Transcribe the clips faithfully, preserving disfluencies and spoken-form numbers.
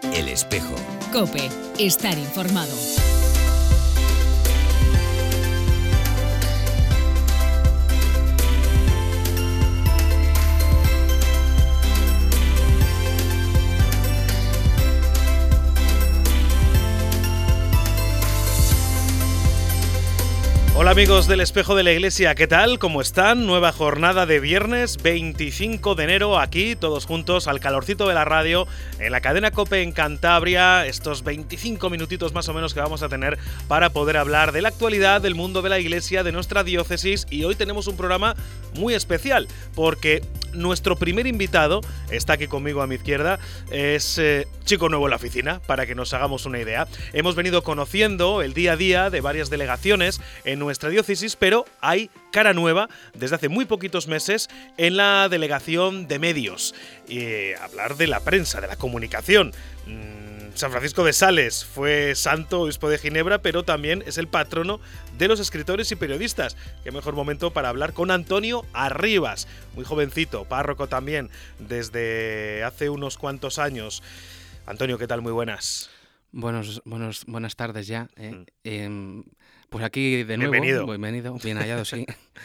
El Espejo. COPE. Estar informado. Hola amigos del Espejo de la Iglesia, ¿qué tal? ¿Cómo están? Nueva jornada de viernes veinticinco de enero, aquí todos juntos al calorcito de la radio, en la cadena COPE en Cantabria, estos veinticinco minutitos más o menos que vamos a tener para poder hablar de la actualidad del mundo de la Iglesia, de nuestra diócesis, y hoy tenemos un programa muy especial, porque nuestro primer invitado, está aquí conmigo a mi izquierda, es eh, chico nuevo en la oficina, para que nos hagamos una idea. Hemos venido conociendo el día a día de varias delegaciones en nuestra diócesis, pero hay cara nueva desde hace muy poquitos meses en la delegación de medios. Y hablar de la prensa, de la comunicación. San Francisco de Sales fue santo obispo de Ginebra, pero también es el patrono de los escritores y periodistas. Qué mejor momento para hablar con Antonio Arribas, muy jovencito, párroco también, desde hace unos cuantos años. Antonio, ¿qué tal? Muy buenas. Buenos, buenos, buenas tardes ya. Eh. Mm. Eh, pues aquí de nuevo. Bienvenido. Bienvenido, bien hallado, sí.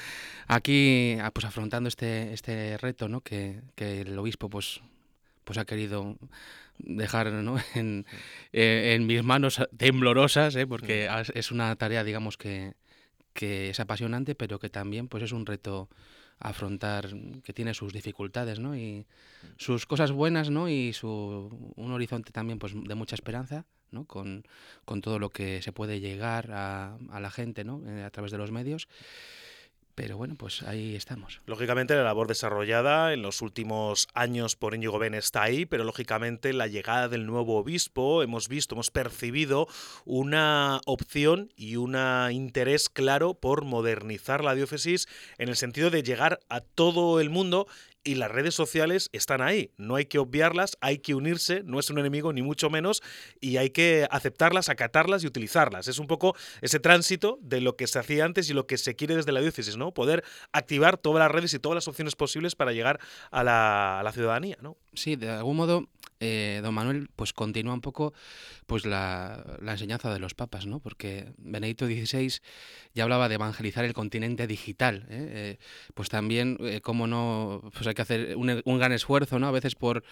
Aquí, pues afrontando este, este reto, ¿no? Que, que el obispo, pues, pues ha querido dejar, ¿no? en, eh, en mis manos temblorosas, ¿eh? Porque mm. es una tarea, digamos, que, que es apasionante, pero que también, pues, es un reto afrontar, que tiene sus dificultades, ¿no? Y sus cosas buenas, ¿no? Y su un horizonte también, pues, de mucha esperanza, ¿no? Con, con todo lo que se puede llegar a, a la gente, ¿no? A través de los medios. Pero bueno, pues ahí estamos. Lógicamente la labor desarrollada en los últimos años por Íñigo Ben está ahí, pero lógicamente la llegada del nuevo obispo, hemos visto, hemos percibido una opción y un interés claro por modernizar la diócesis en el sentido de llegar a todo el mundo. Y las redes sociales están ahí, no hay que obviarlas, hay que unirse, no es un enemigo ni mucho menos, y hay que aceptarlas, acatarlas y utilizarlas. Es un poco ese tránsito de lo que se hacía antes y lo que se quiere desde la diócesis, ¿no? Poder activar todas las redes y todas las opciones posibles para llegar a la, a la ciudadanía, ¿no? Sí, de algún modo, eh, don Manuel, pues continúa un poco pues la, la enseñanza de los papas, ¿no? Porque Benedicto dieciséis ya hablaba de evangelizar el continente digital, ¿eh? Eh, pues también, eh, cómo no, pues hay que hacer un, un gran esfuerzo, ¿no? A veces por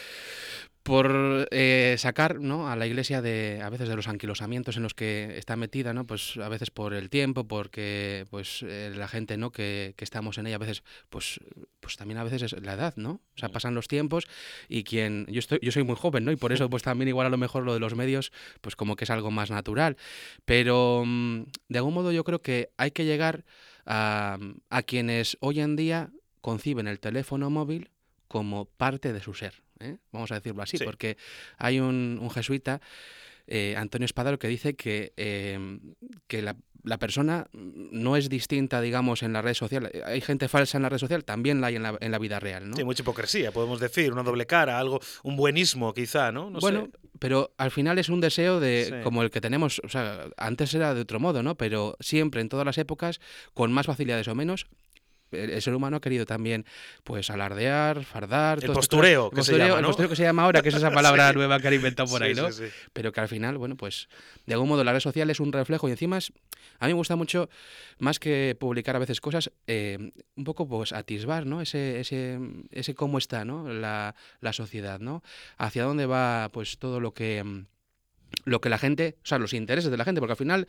por eh, sacar, ¿no? a la Iglesia de a veces de los anquilosamientos en los que está metida, ¿no? Pues a veces por el tiempo, porque pues eh, la gente, ¿no? que, que estamos en ella a veces, pues pues también a veces es la edad, ¿no? O sea, pasan los tiempos y quien yo estoy yo soy muy joven, ¿no? Y por eso pues también igual a lo mejor lo de los medios pues como que es algo más natural, pero de algún modo yo creo que hay que llegar a, a quienes hoy en día conciben el teléfono móvil como parte de su ser, ¿eh? Vamos a decirlo así, sí. Porque hay un, un jesuita, eh, Antonio Espadaro, que dice que, eh, que la, la persona no es distinta, digamos, en la red social. Hay gente falsa en la red social, también la hay en la, en la vida real, ¿no? Sí, mucha hipocresía, podemos decir, una doble cara, algo, un buenismo quizá, ¿no? no bueno, sé. Pero al final es un deseo de, sí. como como el que tenemos, o sea, antes era de otro modo, ¿no? Pero siempre, en todas las épocas, con más facilidades o menos, el ser humano ha querido también pues alardear, fardar, el postureo, cosas, que el postureo, se llama, ¿no? El postureo que se llama ahora, que es esa palabra sí. nueva que han inventado por sí, ahí, ¿no? Sí, sí. Pero que al final, bueno, pues de algún modo la red social es un reflejo y encima es, a mí me gusta mucho, más que publicar a veces cosas, eh, un poco pues atisbar, ¿no? Ese, ese, ese cómo está, ¿no? La, la sociedad, ¿no? Hacia dónde va pues todo lo que, lo que la gente, o sea, los intereses de la gente, porque al final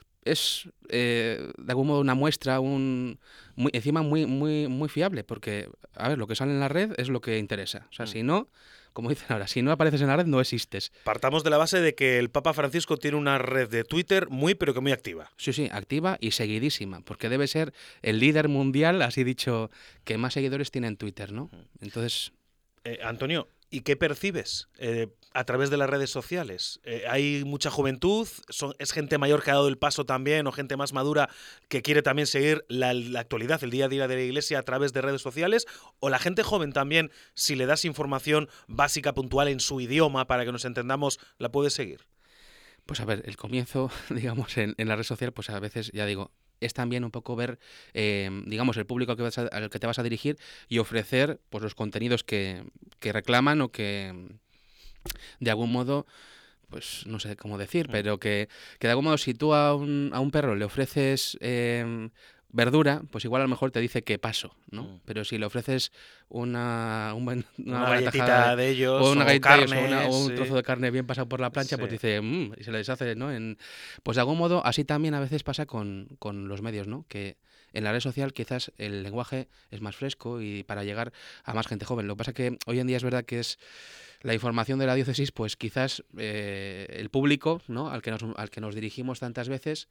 es eh, de algún modo una muestra, un muy, encima muy muy muy fiable, porque a ver, lo que sale en la red es lo que interesa. O sea, mm. si no, como dicen ahora, si no apareces en la red no existes. Partamos de la base de que el Papa Francisco tiene una red de Twitter muy pero que muy activa. Sí, sí, activa y seguidísima, porque debe ser el líder mundial, así dicho, que más seguidores tiene en Twitter, ¿no? Entonces, eh, Antonio, ¿y qué percibes eh, a través de las redes sociales? Eh, ¿Hay mucha juventud? Son, ¿Es gente mayor que ha dado el paso también o gente más madura que quiere también seguir la, la actualidad, el día a día de la Iglesia a través de redes sociales? ¿O la gente joven también, si le das información básica, puntual en su idioma para que nos entendamos, la puede seguir? Pues a ver, el comienzo, digamos, en, en la red social, pues a veces, ya digo, es también un poco ver, eh, digamos, el público al que, vas a, al que te vas a dirigir y ofrecer pues los contenidos que, que reclaman o que de algún modo, pues no sé cómo decir, pero que, que de algún modo si tú a un, a un perro le ofreces eh, verdura, pues igual a lo mejor te dice que paso, ¿no? Mm. Pero si le ofreces una, un buen- una Una buena tajada galletita de, de ellos o una o galleta de ellos, o, carne, una- o un sí. trozo de carne bien pasado por la plancha, pues Sí. dice, "Mm", y se le deshace, ¿no? En, pues de algún modo así también a veces pasa con, con los medios, ¿no? Que en la red social quizás el lenguaje es más fresco y para llegar a más gente joven. Lo que pasa que hoy en día es verdad que es la información de la diócesis, pues quizás eh, el público, ¿no? al que nos, al que nos dirigimos tantas veces,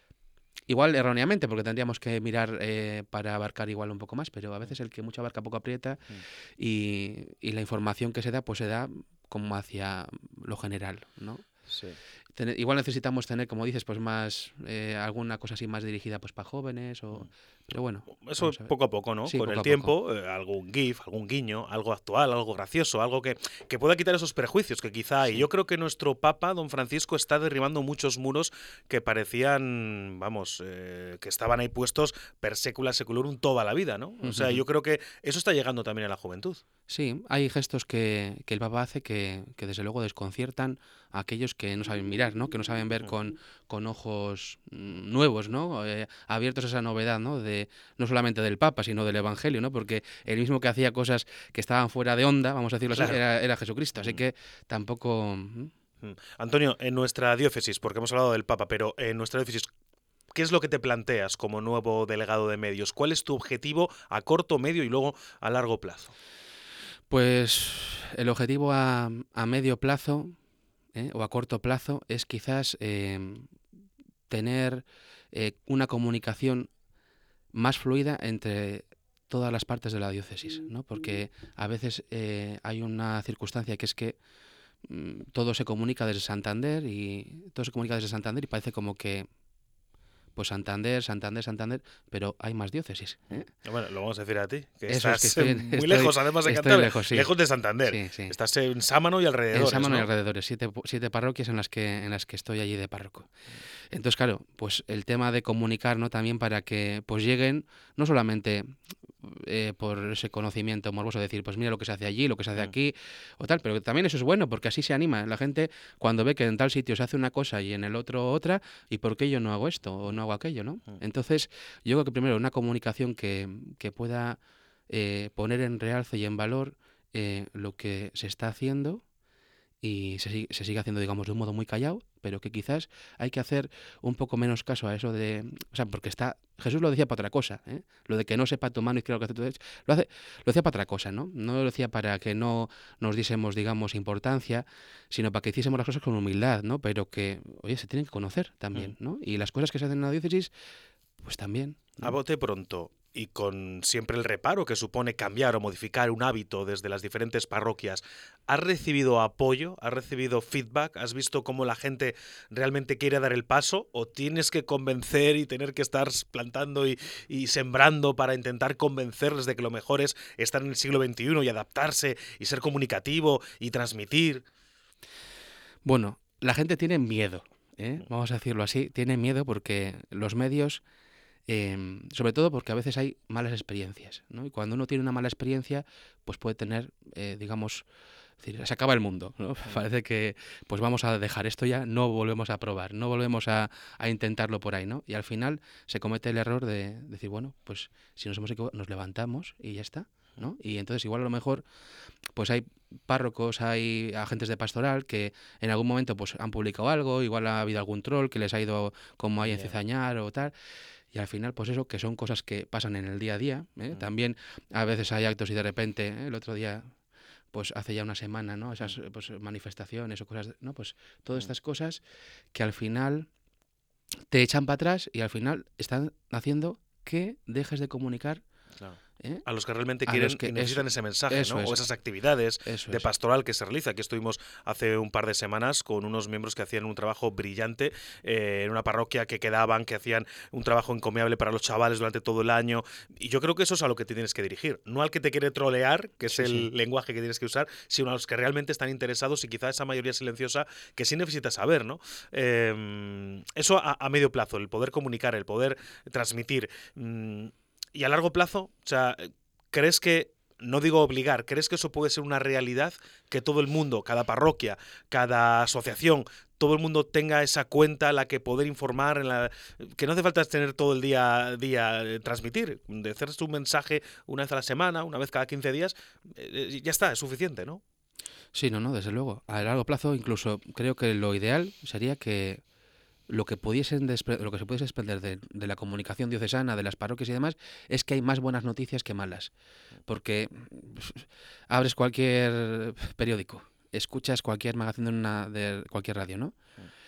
igual erróneamente, porque tendríamos que mirar eh, para abarcar igual un poco más, pero a veces el que mucho abarca poco aprieta Mm. y, y la información que se da, pues se da como hacia lo general, ¿no? Sí. Tener- igual necesitamos tener, como dices, pues más eh, alguna cosa así más dirigida pues para jóvenes o... Mm. Pero bueno, Eso vamos a ver. poco a poco, ¿no? Sí, Con poco el a poco. tiempo, eh, algún gif, algún guiño, algo actual, algo gracioso, algo que, que pueda quitar esos prejuicios que quizá hay. Sí. Yo creo que nuestro Papa, don Francisco, está derribando muchos muros que parecían, vamos, eh, que estaban ahí puestos per secula seculorum toda la vida, ¿no? O sea, Ujú. yo creo que eso está llegando también a la juventud. Sí, hay gestos que, que el Papa hace que, que desde luego desconciertan a aquellos que no saben mirar, ¿no? Que no saben ver con, con ojos mm, nuevos, ¿no? Eh, abiertos a esa novedad, ¿no? De, no solamente del Papa, sino del Evangelio, ¿no? Porque el mismo que hacía cosas que estaban fuera de onda, vamos a decirlo así, Claro. era, era Jesucristo. Así Mm. que tampoco... mm, Mm. Antonio, en nuestra diócesis, porque hemos hablado del Papa, pero en nuestra diócesis, ¿qué es lo que te planteas como nuevo delegado de medios? ¿Cuál es tu objetivo a corto, medio y luego a largo plazo? Pues el objetivo a, a medio plazo ¿eh? o a corto plazo es quizás eh, tener eh, una comunicación más fluida entre todas las partes de la diócesis, ¿no? Porque a veces eh, hay una circunstancia que es que mm, todo se comunica desde Santander y todo se comunica desde Santander y parece como que pues Santander, Santander, Santander, pero hay más diócesis, ¿eh? Bueno, lo vamos a decir a ti, que Eso estás es que estoy en- muy estoy- lejos, además de estoy Cantabria, lejos, sí. lejos de Santander. Sí, sí. Estás en Sámano y alrededores, En Sámano y ¿no? alrededores, siete, pu- siete parroquias en las que en las que estoy allí de párroco. Entonces, claro, pues el tema de comunicar, ¿no? También para que pues lleguen, no solamente eh, por ese conocimiento morboso, de decir, pues mira lo que se hace allí, lo que se hace Mm. aquí, o tal, pero también eso es bueno, porque así se anima. La gente, cuando ve que en tal sitio se hace una cosa y en el otro otra, ¿y por qué yo no hago esto o no hago aquello, no? Mm. Entonces, yo creo que primero una comunicación que, que pueda eh, poner en realce y en valor eh, lo que se está haciendo y se, sigue- se sigue haciendo, digamos, de un modo muy callado, pero que quizás hay que hacer un poco menos caso a eso de... O sea, porque está... Jesús lo decía para otra cosa, ¿eh? Lo de que no sepa tu mano izquierda lo que hace tu derecha, lo, hace, lo decía para otra cosa, ¿no? No lo decía para que no nos diésemos, digamos, importancia, sino para que hiciésemos las cosas con humildad, ¿no? Pero que, oye, se tienen que conocer también, ¿no? Y las cosas que se hacen en la diócesis, pues también, ¿no? A bote pronto y con siempre el reparo que supone cambiar o modificar un hábito desde las diferentes parroquias, ¿has recibido apoyo? ¿Has recibido feedback? ¿Has visto cómo la gente realmente quiere dar el paso? ¿O tienes que convencer y tener que estar plantando y, y sembrando para intentar convencerles de que lo mejor es estar en el siglo veintiuno y adaptarse y ser comunicativo y transmitir? Bueno, la gente tiene miedo, ¿eh? Vamos a decirlo así, tiene miedo porque los medios, eh, sobre todo porque a veces hay malas experiencias, ¿no? Y cuando uno tiene una mala experiencia, pues puede tener, eh, digamos, es decir, se acaba el mundo, ¿no? Parece que pues vamos a dejar esto ya, no volvemos a probar, no volvemos a, a intentarlo por ahí, ¿no? Y al final se comete el error de decir, bueno, pues si nos hemos equivocado, nos levantamos y ya está, ¿no? Y entonces igual a lo mejor pues hay párrocos, hay agentes de pastoral que en algún momento pues han publicado algo, igual ha habido algún troll que les ha ido como ahí a Ya. encezañar o tal. Y al final, pues eso, que son cosas que pasan en el día a día, ¿eh? Mm. También a veces hay actos y de repente, ¿eh? El otro día, pues hace ya una semana, ¿no? Esas pues, manifestaciones o cosas, ¿no? Pues todas Mm. estas cosas que al final te echan para atrás y al final están haciendo que dejes de comunicar, Claro. ¿eh? A los que realmente A quieren los que- y necesitan eso- ese mensaje, eso ¿no? es. O esas actividades Eso de es. pastoral que se realiza. Aquí estuvimos hace un par de semanas con unos miembros que hacían un trabajo brillante eh, en una parroquia, que quedaban, que hacían un trabajo encomiable para los chavales durante todo el año. Y yo creo que eso es a lo que te tienes que dirigir. No al que te quiere trolear, que es Sí, el sí. lenguaje que tienes que usar, sino a los que realmente están interesados y quizá esa mayoría silenciosa que sí necesita saber, ¿no? Eh, eso a, a medio plazo, el poder comunicar, el poder transmitir. Mm, y a largo plazo, o sea, ¿crees que no digo obligar, ¿crees que eso puede ser una realidad? Que todo el mundo, cada parroquia, cada asociación, todo el mundo tenga esa cuenta a la que poder informar, en la que no hace falta tener todo el día, día eh, transmitir, de hacerse un mensaje una vez a la semana, una vez cada quince días, eh, ya está, es suficiente, ¿no? Sí, no, no, desde luego. A largo plazo, incluso creo que lo ideal sería que lo que pudiesen despre- lo que se pudiese desprender de, de la comunicación diocesana, de las parroquias y demás, es que hay más buenas noticias que malas. Porque pff, abres cualquier periódico, escuchas cualquier magazine de, una, de cualquier radio, ¿no?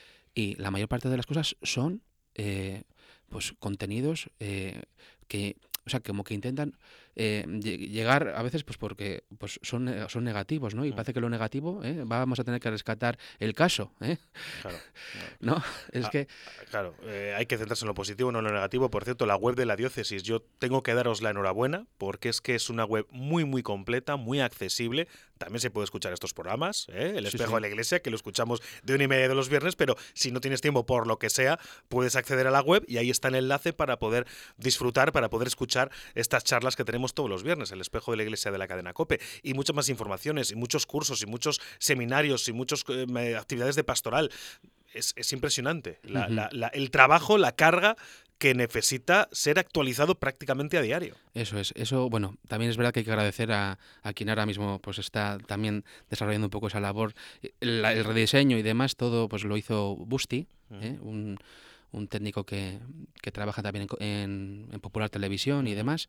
Y la mayor parte de las cosas son eh, pues contenidos eh, que, o sea, como que intentan eh, lle- llegar a veces pues porque pues son, eh, son negativos, ¿no? Y parece que lo negativo, ¿eh? Vamos a tener que rescatar el caso, ¿eh? Claro, claro. ¿No? Es Ah, que claro, eh, hay que centrarse en lo positivo, no en lo negativo. Por cierto, la web de la diócesis, yo tengo que daros la enhorabuena porque es que es una web muy, muy completa, muy accesible. También se puede escuchar estos programas, ¿eh? El sí, Espejo sí. de la Iglesia, que lo escuchamos de una y media de los viernes, pero si no tienes tiempo por lo que sea, puedes acceder a la web y ahí está el enlace para poder disfrutar, para poder escuchar estas charlas que tenemos todos los viernes, el Espejo de la Iglesia de la cadena COPE, y muchas más informaciones, y muchos cursos, y muchos seminarios, y muchas eh, actividades de pastoral. Es, es impresionante la, Ujú. la, la, el trabajo, la carga que necesita ser actualizado prácticamente a diario. Eso es, eso, bueno, también es verdad que hay que agradecer a, a quien ahora mismo pues está también desarrollando un poco esa labor. El, el rediseño y demás, todo pues lo hizo Busti, ¿eh? un, un técnico que, que trabaja también en, co- en, en Popular Televisión y demás.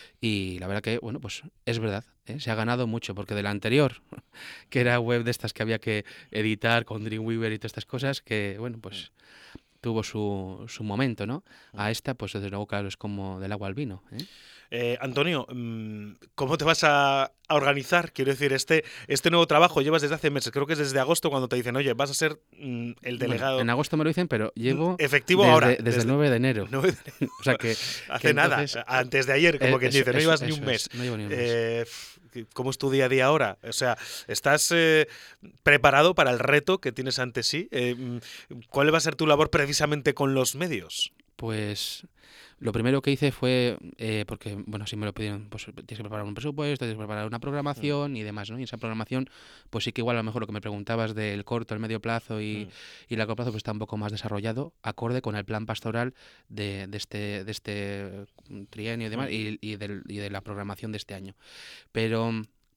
Y la verdad que, bueno, pues es verdad, ¿eh? Se ha ganado mucho, porque de la anterior, que era web de estas que había que editar con Dreamweaver y todas estas cosas, que, bueno, pues tuvo su, su momento, ¿no? A esta, pues desde luego, claro, es como del agua al vino, ¿eh? Eh, Antonio, mm, ¿cómo te vas a, a organizar? Quiero decir, este, este nuevo trabajo llevas desde hace meses, creo que es desde agosto cuando te dicen, oye, vas a ser mm, el delegado. Bueno, en agosto me lo dicen, pero llevo efectivo desde, ahora, desde, desde- el nueve de enero. nueve de- O sea que, Hace que nada, entonces- antes de ayer, como Eh, quien eso- dice, no eso- llevas ni eso un es, mes. no llevo ni un mes. Eh, f- ¿Cómo es tu día a día ahora? O sea, ¿estás eh, preparado para el reto que tienes ante sí? Eh, mm, ¿Cuál va a ser tu labor precisamente con los medios? Pues lo primero que hice fue, eh, porque, bueno, si me lo pidieron, pues tienes que preparar un presupuesto, tienes que preparar una programación y demás, ¿no? Y esa programación, pues sí que igual a lo mejor lo que me preguntabas del corto, el medio plazo y, y el largo plazo, pues está un poco más desarrollado, acorde con el plan pastoral de, de este de este trienio y demás, y, y, del- y de la programación de este año. Pero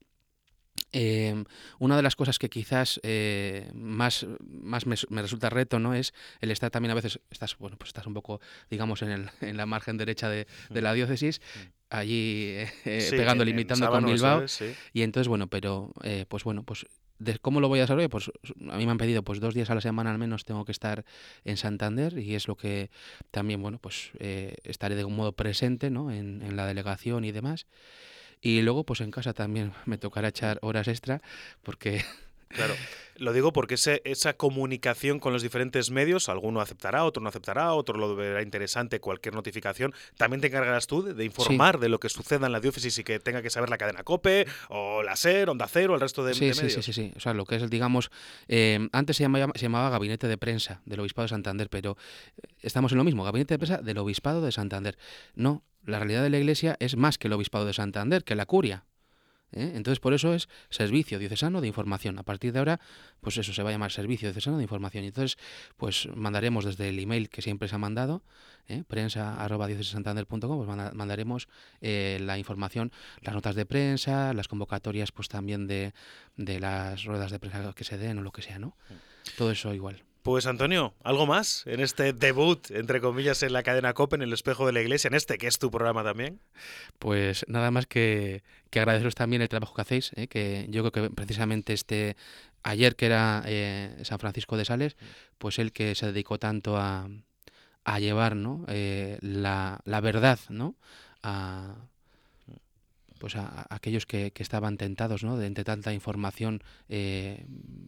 eh, una de las cosas que quizás eh, más, más me, me resulta reto, ¿no? Es el estar también a veces, estás, bueno, pues estás un poco, digamos, en, el, en la margen derecha de, de la diócesis, allí eh, eh, Sí, pegando, en- en limitando Sábano, con Bilbao. eso es, sí. Y entonces, bueno, pero, eh, pues bueno, pues de ¿cómo lo voy a desarrollar? Pues a mí me han pedido, pues dos días a la semana al menos tengo que estar en Santander, y es lo que también, bueno, pues eh, estaré de un modo presente, ¿no? En, en la delegación y demás. Y luego, pues en casa también me tocará echar horas extra, porque Claro, lo digo porque ese, esa comunicación con los diferentes medios, alguno aceptará, otro no aceptará, otro lo verá interesante, cualquier notificación. También te encargarás tú de, de informar de lo que suceda en la diócesis y que tenga que saber la cadena COPE, o la SER, Onda Cero, el resto de, sí, de sí, medios. sí, sí, sí. O sea, lo que es, digamos, eh, antes se llamaba, se llamaba Gabinete de Prensa del Obispado de Santander, pero eh, estamos en lo mismo, Gabinete de Prensa del Obispado de Santander. No, la realidad de la Iglesia es más que el Obispado de Santander, que la Curia. ¿eh? Entonces, por eso es Servicio Diocesano de Información. A partir de ahora, pues eso se va a llamar Servicio Diocesano de Información. Y entonces, pues mandaremos desde el email que siempre se ha mandado, ¿eh? prensa arroba diocesesantander punto com, pues manda- mandaremos eh, la información, las notas de prensa, las convocatorias, pues también de, de las ruedas de prensa que se den o lo que sea, ¿no? Todo eso igual. Pues Antonio, ¿algo más en este debut, entre comillas, en la cadena COPE, en el Espejo de la Iglesia, en este que es tu programa también? Pues nada más que, que agradeceros también el trabajo que hacéis, ¿eh? Que yo creo que precisamente este ayer, que era eh, San Francisco de Sales, pues el que se dedicó tanto a, a llevar, ¿no? eh, la, la verdad, ¿no? A, pues a, a aquellos que, que estaban tentados, ¿no? De entre tanta información, eh,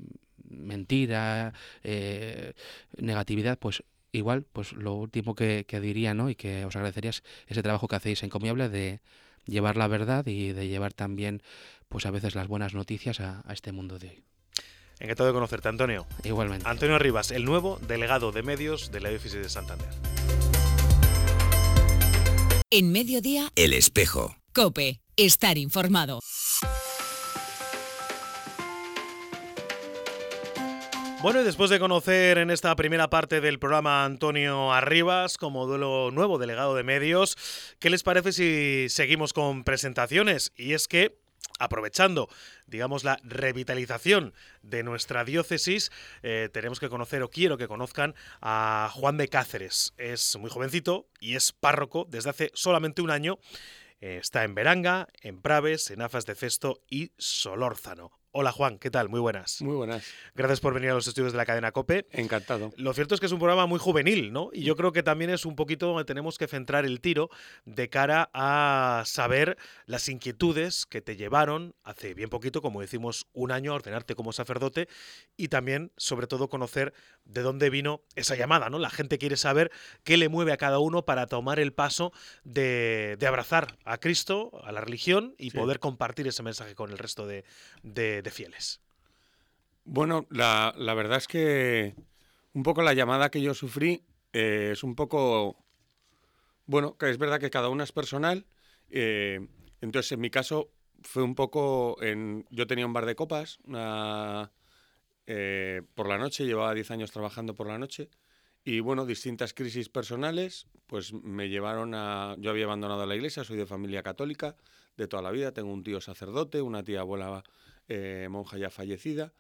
mentira, eh, negatividad, pues igual, pues lo último que, que diría, ¿no? Y que os agradecería es ese trabajo que hacéis encomiable de llevar la verdad y de llevar también, pues a veces las buenas noticias a, a este mundo de hoy. Encantado de conocerte, Antonio. Igualmente. Antonio Rivas, el nuevo delegado de medios de la diócesis de Santander. En Mediodía, El Espejo. COPE. Estar informado. Bueno, y después de conocer en esta primera parte del programa a Antonio Arribas como duelo nuevo delegado de medios, ¿qué les parece si seguimos con presentaciones? Y es que, aprovechando, digamos, la revitalización de nuestra diócesis, eh, tenemos que conocer, o quiero que conozcan, a Juan de Cáceres. Es muy jovencito y es párroco desde hace solamente un año. Eh, está en Beranga, en Praves, en Afas de Cesto y Solórzano. Hola Juan, ¿qué tal? Muy buenas. Muy buenas. Gracias por venir a los estudios de la cadena COPE. Encantado. Lo cierto es que es un programa muy juvenil, ¿no? Y yo creo que también es un poquito donde tenemos que centrar el tiro de cara a saber las inquietudes que te llevaron hace bien poquito, como decimos, un año a ordenarte como sacerdote, y también, sobre todo, conocer de dónde vino esa llamada, ¿no? La gente quiere saber qué le mueve a cada uno para tomar el paso de, de abrazar a Cristo, a la religión, y Sí. poder compartir ese mensaje con el resto de, de, de fieles. Bueno, la, la verdad es que un poco la llamada que yo sufrí eh, es un poco... Bueno, que es verdad que cada una es personal. eh, entonces, en mi caso, fue un poco... En, yo tenía un bar de copas una, eh, por la noche, llevaba diez años trabajando por la noche. Y bueno, distintas crisis personales, pues me llevaron a... Yo había abandonado la iglesia, soy de familia católica de toda la vida. Tengo un tío sacerdote, una tía abuela eh, monja ya fallecida.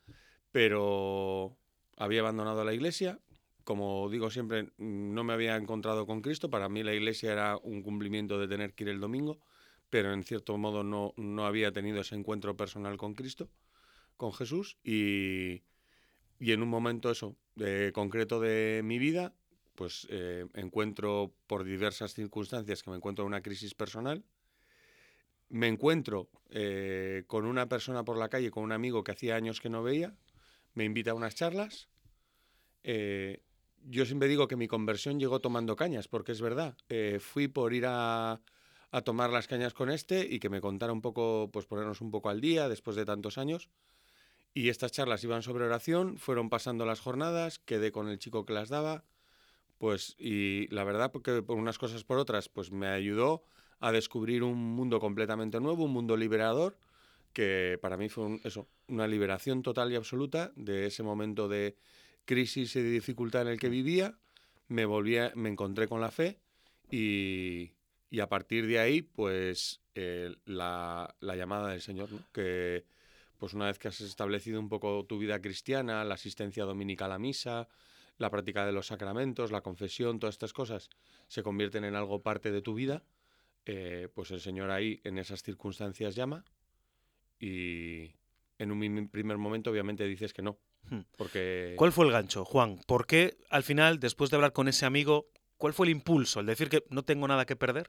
Pero había abandonado la iglesia. Como digo siempre, no me había encontrado con Cristo. Para mí la iglesia era un cumplimiento de tener que ir el domingo, pero en cierto modo no, no había tenido ese encuentro personal con Cristo, con Jesús. Y, y en un momento eso, de, concreto de mi vida, pues eh, encuentro por diversas circunstancias que me encuentro en una crisis personal. Me encuentro eh, con una persona por la calle, con un amigo que hacía años que no veía. Me invita a unas charlas. Eh, yo siempre digo que mi conversión llegó tomando cañas, porque es verdad. Eh, fui por ir a, a tomar las cañas con este y que me contara un poco, pues ponernos un poco al día después de tantos años. Y estas charlas iban sobre oración, fueron pasando las jornadas, quedé con el chico que las daba, pues y la verdad, porque por unas cosas por otras, pues me ayudó a descubrir un mundo completamente nuevo, un mundo liberador, que para mí fue un, eso, una liberación total y absoluta de ese momento de crisis y de dificultad en el que vivía. Me volví a, me encontré con la fe y, y a partir de ahí, pues eh, la, la llamada del Señor, ¿no? Que pues una vez que has establecido un poco tu vida cristiana, la asistencia dominical a misa, la práctica de los sacramentos, la confesión, todas estas cosas se convierten en algo parte de tu vida, eh, pues el Señor ahí en esas circunstancias llama. Y en un primer momento obviamente dices que no, porque... ¿Cuál fue el gancho, Juan? ¿Por qué al final, después de hablar con ese amigo, cuál fue el impulso? ¿El decir que no tengo nada que perder?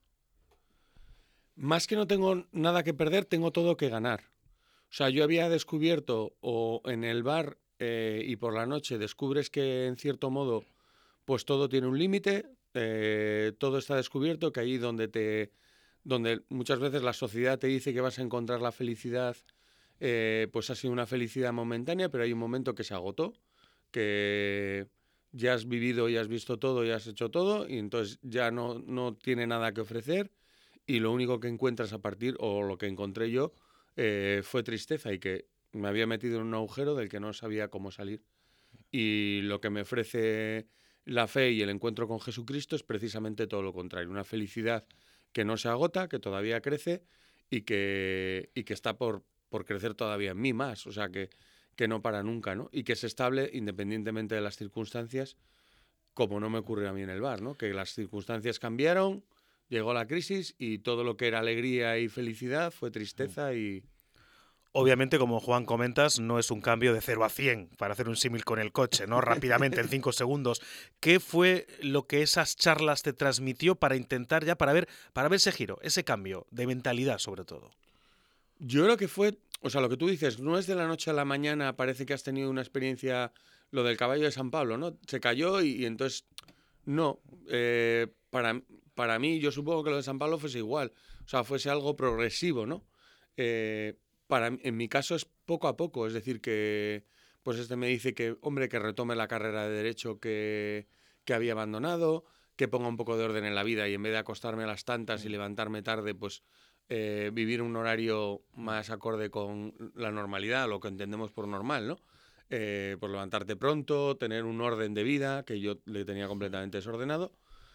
Más que no tengo nada que perder, tengo todo que ganar. O sea, yo había descubierto, o en el bar eh, y por la noche descubres que en cierto modo pues todo tiene un límite, eh, todo está descubierto, que ahí donde te... donde muchas veces la sociedad te dice que vas a encontrar la felicidad, eh, pues ha sido una felicidad momentánea, pero hay un momento que se agotó, que ya has vivido y has visto todo y has hecho todo, y entonces ya no, no tiene nada que ofrecer, y lo único que encuentras a partir, o lo que encontré yo, eh, fue tristeza, y que me había metido en un agujero del que no sabía cómo salir. Y lo que me ofrece la fe y el encuentro con Jesucristo es precisamente todo lo contrario, una felicidad que no se agota, que todavía crece y que, y que está por, por crecer todavía en mí más, o sea, que, que no para nunca, ¿no? Y que es estable independientemente de las circunstancias, como no me ocurrió a mí en el bar, ¿no? Que las circunstancias cambiaron, llegó la crisis y todo lo que era alegría y felicidad fue tristeza y... Obviamente, como Juan comentas, no es un cambio de cero a cien, para hacer un símil con el coche, ¿no? Rápidamente, en cinco segundos. ¿Qué fue lo que esas charlas te transmitió para intentar ya, para ver, para ver ese giro, ese cambio de mentalidad sobre todo? Yo creo que fue, o sea, lo que tú dices, no es de la noche a la mañana, parece que has tenido una experiencia, lo del caballo de San Pablo, ¿no? Se cayó y, y entonces, no, eh, para, para mí, yo supongo que lo de San Pablo fuese igual, o sea, fuese algo progresivo, ¿no? Eh, Para, en mi caso es poco a poco, es decir, que pues este me dice que, hombre, que retome la carrera de Derecho que, que había abandonado, que ponga un poco de orden en la vida y en vez de acostarme a las tantas y levantarme tarde, pues eh, vivir un horario más acorde con la normalidad, lo que entendemos por normal, ¿no? Eh, por levantarte pronto, tener un orden de vida que yo le tenía completamente desordenado,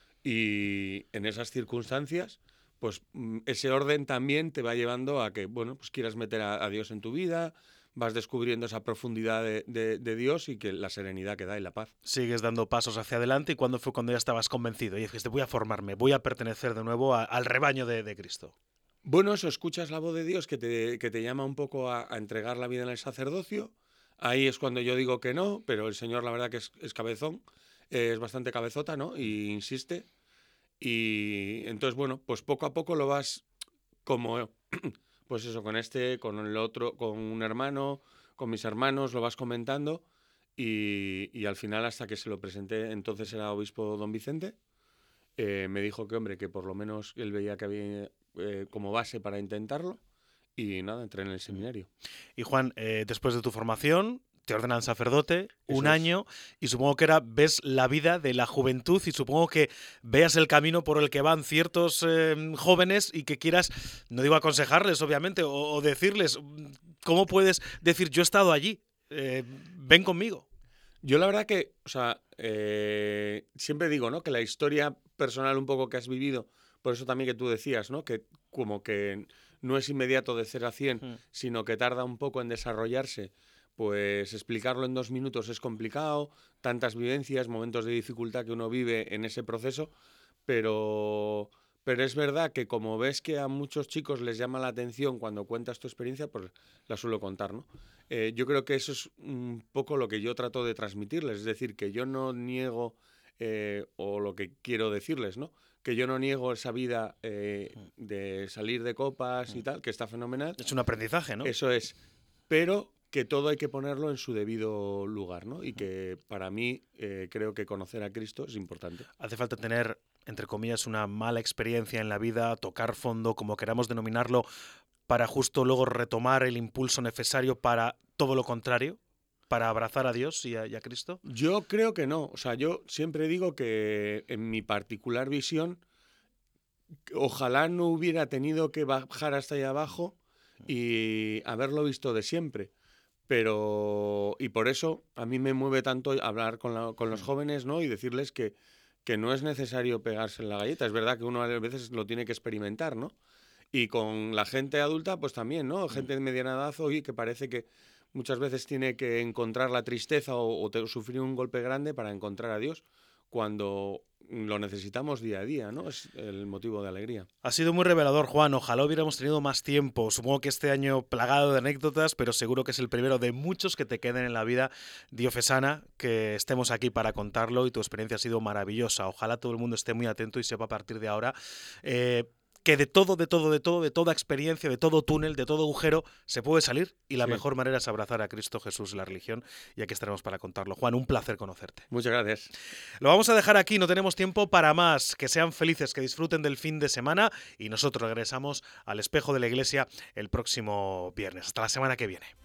y en esas circunstancias, pues ese orden también te va llevando a que, bueno, pues quieras meter a, a Dios en tu vida, vas descubriendo esa profundidad de, de, de Dios y que la serenidad que da y la paz. Sigues dando pasos hacia adelante. ¿Y cuándo fue cuando ya estabas convencido? Y dijiste, voy a formarme, voy a pertenecer de nuevo a, al rebaño de, de Cristo. Bueno, eso, escuchas la voz de Dios que te, que te llama un poco a, a entregar la vida en el sacerdocio. Ahí es cuando yo digo que no, pero el Señor la verdad que es, es cabezón, eh, es bastante cabezota, ¿no? Y insiste. Y entonces, bueno, pues poco a poco lo vas como, pues eso, con este, con el otro, con un hermano, con mis hermanos, lo vas comentando y, y al final, hasta que se lo presenté, entonces era obispo don Vicente, eh, me dijo que, hombre, que por lo menos él veía que había eh, como base para intentarlo y nada, entré en el seminario. Y Juan, eh, después de tu formación, te ordenan sacerdote, un Eso es. año, y supongo que ahora ves la vida de la juventud y supongo que veas el camino por el que van ciertos eh, jóvenes y que quieras, no digo aconsejarles obviamente, o, o decirles, ¿cómo puedes decir yo he estado allí? Eh, ven conmigo. Yo la verdad que, o sea, eh, siempre digo, ¿no? Que la historia personal un poco que has vivido, por eso también que tú decías, ¿no? Que como que no es inmediato de cero a cien, Mm. sino que tarda un poco en desarrollarse, pues explicarlo en dos minutos es complicado, tantas vivencias, momentos de dificultad que uno vive en ese proceso, pero, pero es verdad que como ves que a muchos chicos les llama la atención cuando cuentas tu experiencia, pues la suelo contar, ¿no? Eh, yo creo que eso es un poco lo que yo trato de transmitirles, es decir, que yo no niego, eh, o lo que quiero decirles, ¿no? Que yo no niego esa vida eh, de salir de copas y tal, que está fenomenal. Es un aprendizaje, ¿no? Eso es, pero que todo hay que ponerlo en su debido lugar, ¿no? Y que para mí eh, creo que conocer a Cristo es importante. Hace falta tener, entre comillas, una mala experiencia en la vida, tocar fondo, como queramos denominarlo, para justo luego retomar el impulso necesario para todo lo contrario, para abrazar a Dios y a, y a Cristo. Yo creo que no. O sea, yo siempre digo que en mi particular visión, ojalá no hubiera tenido que bajar hasta allá abajo y haberlo visto de siempre. Pero, y por eso a mí me mueve tanto hablar con, la, con los jóvenes, ¿no? Y decirles que, que no es necesario pegarse en la galleta. Es verdad que uno a veces lo tiene que experimentar, ¿no? Y con la gente adulta, pues también, ¿no? Gente de mediana edad hoy que parece que muchas veces tiene que encontrar la tristeza o, o te, sufrir un golpe grande para encontrar a Dios, cuando lo necesitamos día a día, ¿no? Es el motivo de alegría. Ha sido muy revelador, Juan. Ojalá hubiéramos tenido más tiempo. Supongo que este año plagado de anécdotas, pero seguro que es el primero de muchos que te queden en la vida diocesana, que estemos aquí para contarlo, y tu experiencia ha sido maravillosa. Ojalá todo el mundo esté muy atento y sepa a partir de ahora eh, que de todo, de todo, de todo, de toda experiencia, de todo túnel, de todo agujero, se puede salir, y la Sí. mejor manera es abrazar a Cristo Jesús y la religión, y aquí estaremos para contarlo. Juan, un placer conocerte. Muchas gracias. Lo vamos a dejar aquí, no tenemos tiempo para más. Que sean felices, que disfruten del fin de semana, y nosotros regresamos al Espejo de la Iglesia el próximo viernes. Hasta la semana que viene.